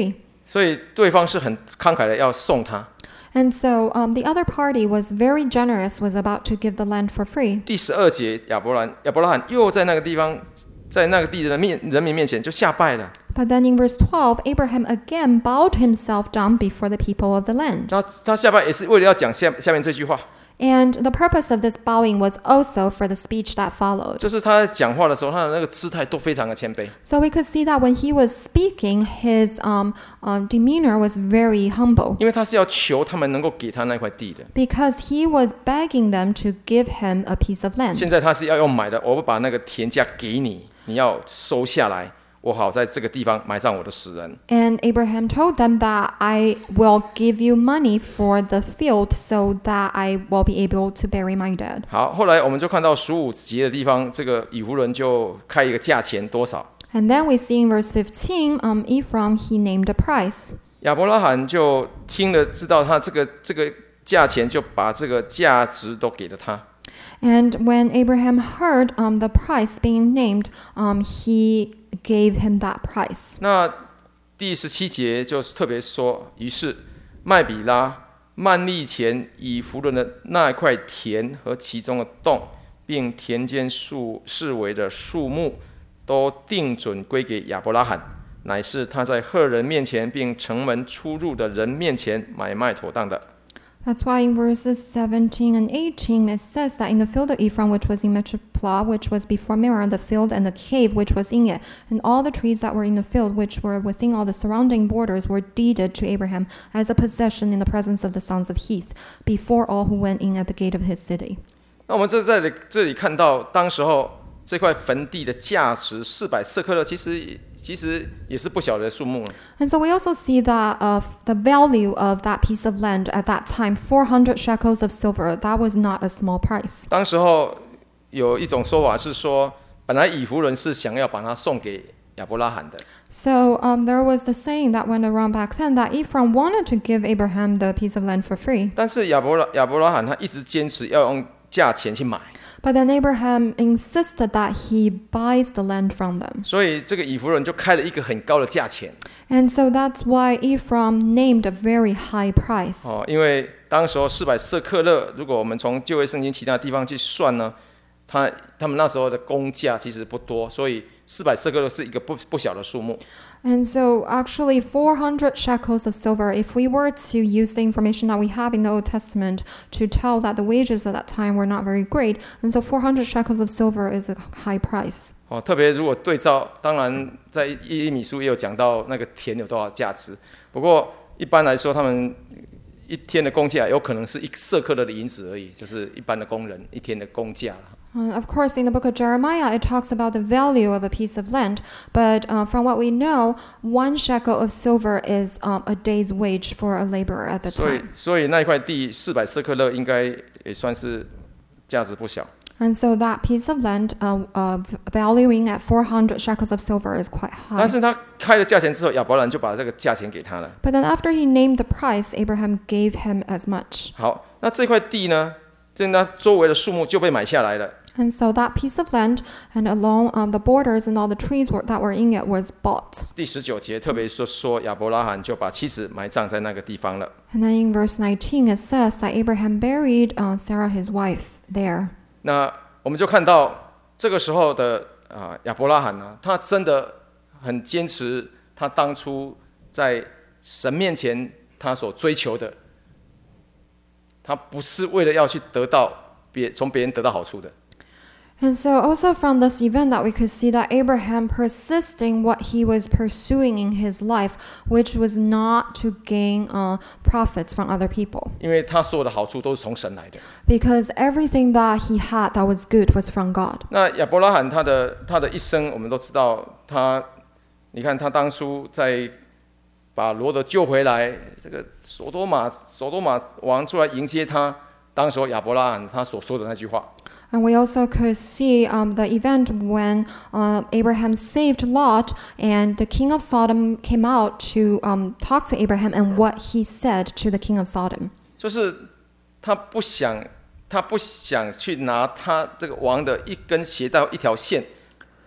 所以对方是很慷慨的要送他。 And so um, the other party was very generous, was about to give the land for free. 第十二节，亚伯兰亚伯拉罕又在那个地方，在那个地的面人民面前就下拜了。 But then in verse twelve, Abraham again bowed himself down before the people of the land. 他他下拜也是为了要讲下下面这句话。 And the purpose of this bowing was also for the speech that followed. 就是他在讲话的时候，他的那个姿态都非常的谦卑。 So we could see that when he was speaking, his um, um, demeanor was very humble. 因为他是要求他们能够给他那块地的。 Because he was begging them to give him a piece of land. 现在他是要用买的，我会把那个田价给你，你要收下来。我好在这个地方埋上我的死人。 And Abraham told them that I will give you money for the field so that I will be able to bury my dead. 好，后来我们就看到十五节的地方，这个以弗伦就开一个价钱多少。 And then we see in verse fifteen, um, Ephraim, he named a price. 亚伯拉罕就听了，知道他这个这个价钱，就把这个价值都给了他。 And when Abraham heard um, the price being named, um, he gave him that price. 那第十七节就是特别说，于是麦比拉、曼利前以弗伦的那一块田和其中的洞，并田间树视为的树木，都定准归给亚伯拉罕，乃是他在赫人面前并城门出入的人面前买卖妥当的。 That's why in verses seventeen and eighteen it says that in the field of Ephraim, which was in Machpelah, which was before Mamre, the field and the cave which was in it, and all the trees that were in the field, which were within all the surrounding borders, were deeded to Abraham as a possession in the presence of the sons of Heth, before all who went in at the gate of his city. 那我们这在这里看到，当时候这块坟地的价值四百舍客勒，其实其实也是不小的数目了。 And so we also see that of the value of that piece of land at that time, four hundred shekels of silver. That was not a small price. 当时候有一种说法是说，本来以弗伦是想要把它送给亚伯拉罕的。 So um, there was the saying that went around back then that Ephraim wanted to give Abraham the piece of land for free. 但是亚伯拉亚伯拉罕他一直坚持要用价钱去买。 But then Abraham insisted that he buys the land from them. 所以这个以弗伦就开了一个很高的价钱。 And so that's why Ephraim named a very high price. 哦，因为当时候四百舍客勒，如果我们从旧约圣经其他地方去算呢，他他们那时候的工价其实不多，所以四百舍客勒是一个不不小的数目。 And so actually four hundred shekels of silver, if we were to use the information that we have in the Old Testament to tell that the wages at that time were not very great, and so four hundred shekels of silver is a high price. 哦，特别如果对照，当然在耶利米书也有讲到那个田有多少价值。不过一般来说，他们一天的工价有可能是一舍客勒的银子而已，就是一般的工人一天的工价了。 Uh, of course, in the book of Jeremiah, it talks about the value of a piece of land. But uh, from what we know, one shekel of silver is um, a day's wage for a laborer at the 所以， time. 所以那一块地四百舍客勒应该也算是价值不小。 And so that piece of land, uh, uh, valuing at four hundred shekels of silver, is quite 但 high. 是他开了价钱之后，亚伯兰就把这个价钱给他了。 But then after he named the price, Abraham gave him as much. 好，那这块地呢，这那周围的树木就被买下来了。 And so that piece of land and along um, the borders and all the trees were, that were in it was bought. 第十九节特别说说亚伯拉罕就把妻子埋葬在那个地方了。 And then in verse nineteen, it says that Abraham buried uh, Sarah, his wife, there. 那我们就看到这个时候的啊亚伯拉罕呢，他真的很坚持他当初在神面前他所追求的，他不是为了要去得到别从别人得到好处的。 And so also from this event that we could see that Abraham persisting what he was pursuing in his life, which was not to gain uh, profits from other people. 因为他所有的好处都是从神来的。 Because everything that he had that was good was from God. 那亚伯拉罕他的他的一生，我们都知道，他你看他当初在把罗德救回来，这个索多玛索多玛王出来迎接他，当时候亚伯拉罕他所说的那句话。 And we also could see um, the event when uh, Abraham saved Lot and the king of Sodom came out to um, talk to Abraham and what he said to the king of Sodom. 就是他不想，他不想去拿他这个王的一根鞋带一条线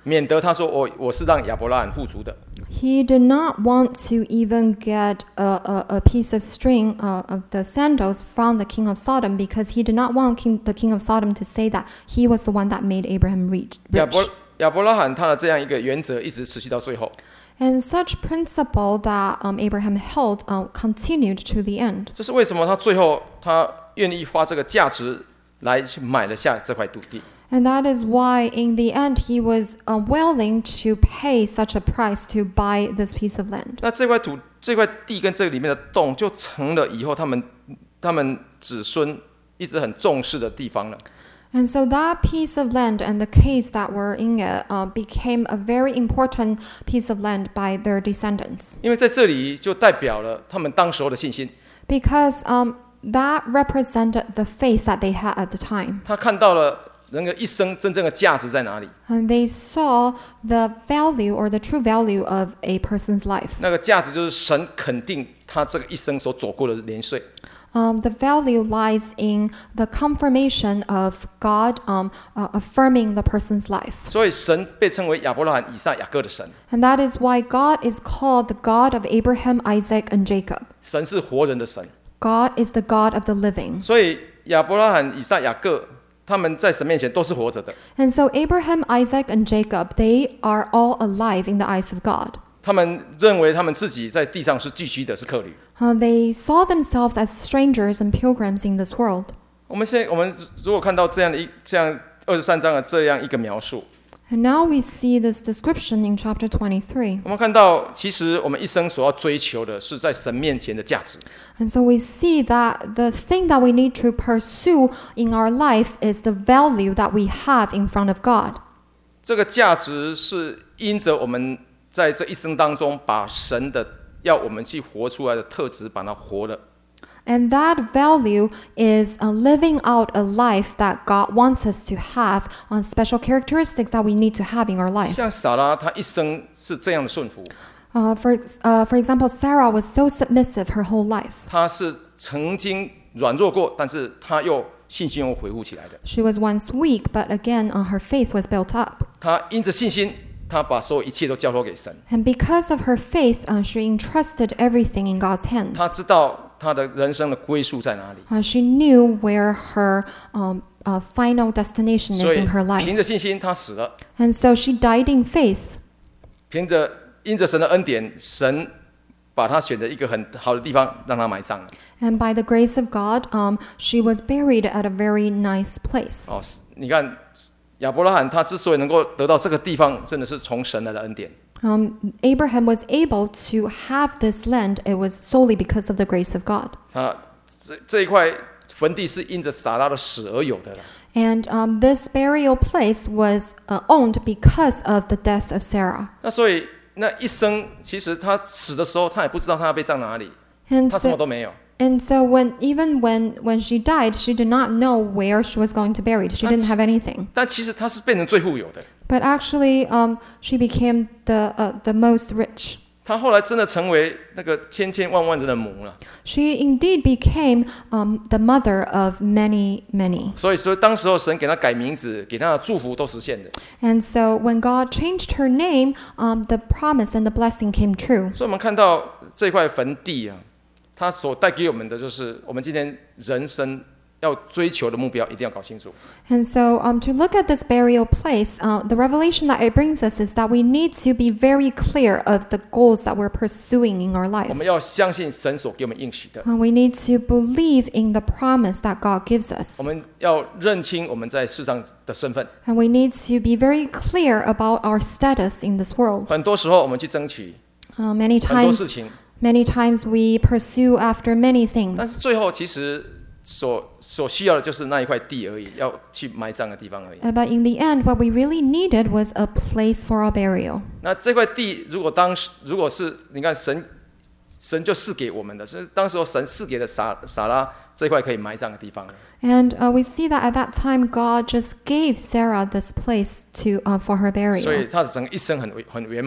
免得他说我我是让亚伯拉罕富足的。 He did not want to even get a, a, a piece of string uh, of the sandals from the king of Sodom because he did not want king, the king of Sodom to say that he was the one that made Abraham rich. 亚伯亚伯拉罕他的这样一个原则一直持续到最后。 And such principle that um, Abraham held uh, continued to the end. 这是为什么他最后他愿意花这个价值来去买了下这块土地。 And that is why in the end he was uh, willing to pay such a price to buy this piece of land. 那这块土这块地跟这个里面的洞就成了以后他们他们子孙一直很重视的地方了。 And so that piece of land and the caves that were in it uh, became a very important piece of land by their descendants. 因为在这里就代表了他们当时候的信心。 Because um, that represented the faith that they had at the time. 他看到了人的一生真正的价值在哪里？ And they saw the value or the true value of a person's life. 那个价值就是神肯定他这个一生所走过的年岁。 Um, the value lies in the confirmation of God um, uh, affirming the person's life. 所以神被称为亚伯拉罕、以撒、雅各的神。 And that is why God is called the God of Abraham, Isaac, and Jacob. 神是活人的神。 God is the God of the living. 所以亚伯拉罕、以撒、雅各他们在神面前都是活着的。 And so Abraham, Isaac, and Jacob, they are all alive in the eyes of God. 他们认为他们自己在地上是寄居的，是客旅。 Uh, they saw themselves as strangers and pilgrims in this world. 我们现在我们如果看到这样的一这样二十三章的这样一个描述， And now we see this description in chapter twenty-three. 我们看到其实我们一生所要追求的是在神面前的价值。 And so we see that the thing that we need to pursue in our life is the value that we have in front of God. 这个价值是因着我们在这一生当中把神的要我们去活出来的特质把它活了。 And that value is uh, living out a life that God wants us to have on special characteristics that we need to have in our life. 像撒拉，她一生是这样的顺服， Uh, for, uh, for example, Sarah was so submissive her whole life. 她是曾经软弱过，但是她又信心又恢复起来的。 She was once weak, but again, uh, her faith was built up. 她因着信心，她把所有一切都交托给神。 And because of her faith, uh, she entrusted everything in God's hands. 她知道她的人生的归宿在哪里， Uh, she knew where her um, uh, final destination is 所以 in her 凭 life. 着信心，她死了。 And so she died in faith. 凭着因着神的恩典，神把她选择一个很好的地方，让她埋葬了。 And by the grace of God, um, she was buried at a very nice place. 哦，你看亚伯拉罕他之所以能够得到这个地方，真的是从神来的恩典。 Um, Abraham was able to have this land. It was solely because of the grace of God. 他这这一块坟地是因着撒拉的死而有的了。 And um, this burial place was uh, owned because of the death of Sarah. 那所以那一生，其实他死的时候，他也不知道他要被葬哪里， And 他什么 so, 都没有。 and so when even when, when she died, she did not know where she was going to be buried. She didn't have anything. 但其实他是变成最富有的。 But actually, um, she became the, uh, the most rich. 他后来真的成为那个千千万万人的母了。 She indeed became um, the mother of many, many. 所以说，当时候神给他改名字，给他的祝福都实现的。 And so when God changed her name, um, the promise and the blessing came true. 所以我们看到这块坟地啊，它所带给我们的就是我们今天人生要追求的目标，一定要搞清楚。 And so um, to look at this burial place, uh, the revelation that it brings us is that we need to be very clear of the goals that we're pursuing in our 我 life. 们要相信神所给我们应许的， Uh, we need to believe in the promise that God gives us. 我们要认清我们在世上的身份。 And we need to be very clear about our status in this world. 很多时候我们去争取 Uh, many 很多事 times, 情， many times we pursue after many 但 things. 是最后其实所所需要的就是那一块地而已，要去埋葬的地方而已。 Uh, but in the end, what we really needed was a place for our burial. 那这块地如果当时如果是你看神神就赐给我们的，是当时候神赐给了撒撒拉这块可以埋葬的地方。 And uh, we see that at that time, God just gave Sarah this place to uh, for her 所以 burial. 他的整个一生很很圆满。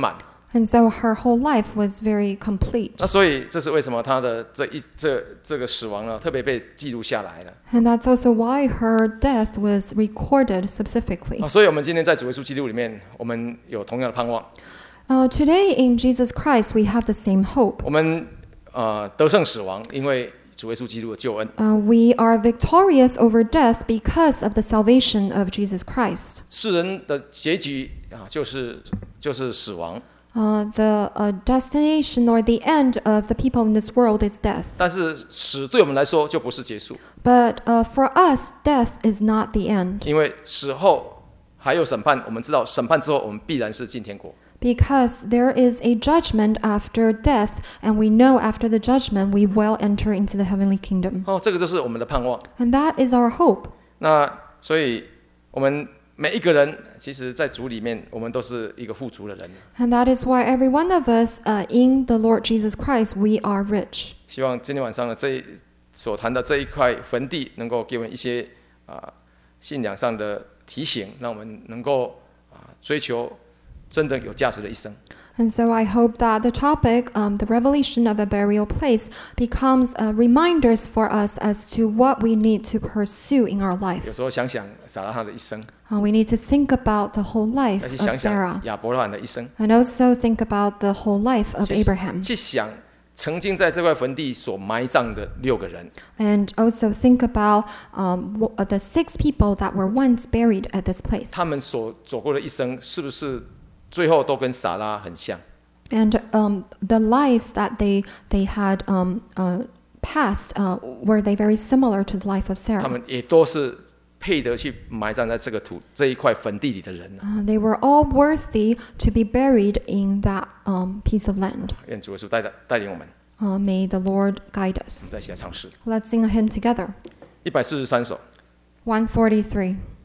And so her whole life was very complete. 那所以这是为什么她的这一这这个死亡呢，特别被记录下来了。 And that's also why her death was recorded specifically. 啊，所以我们今天在主耶稣基督里面，我们有同样的盼望。 Uh, today in Jesus Christ, we have the same hope. 我们呃得胜死亡，因为主耶稣基督的救恩。 Uh, we are victorious over death because of the salvation of Jesus Christ. 世人的结局啊，就是就是死亡。 Uh, the uh, destination or the end of the people in this world is death. 但是死对我们来说就不是结束， But uh, for us, death is not the end. 因为死后还有审判。我们知道审判之后，我们必然是进天国。 Because there is a judgment after death, and we know after the judgment we will enter into the heavenly kingdom. 哦，这个就是我们的盼望。 And that is our hope. 那所以我们每一个人，其实在主里面，我们都是一个富足的人。 And that is why every one of us uh, in the Lord Jesus Christ, we are rich. 希望今天晚上的这一所谈的这一块坟地，能够给我们一些啊、信仰上的提醒，让我们能够啊、追求真正有价值的一生。 And so I hope that the topic, um, the revelation of a burial place, becomes uh, reminders for us as to what we need to pursue in our 有 life. 时候想想撒拉哈的一生， Uh, we need to think about the whole life 再去 of 想想 Sarah, 亚伯拉罕的一生， and also think about the whole life of 去 Abraham, 去想曾经在这块坟地所埋葬的六个人， and also think about um, w- uh, the six people that were once buried at this place, 他们所走过的一生，是不是最后都跟撒拉很像？ and um, the lives that they they had um, uh, passed. Uh, were they very similar to the life of 他 Sarah? 们也都是配得去埋葬在这个土这一块坟地里的人。 Uh, they were all worthy to be buried in that um, piece of land. 愿主耶稣带带带领我们， Uh, may the Lord guide 我 us. 们再一起来尝试。 Let's sing a hymn together. 一百四十三首。 one forty-three.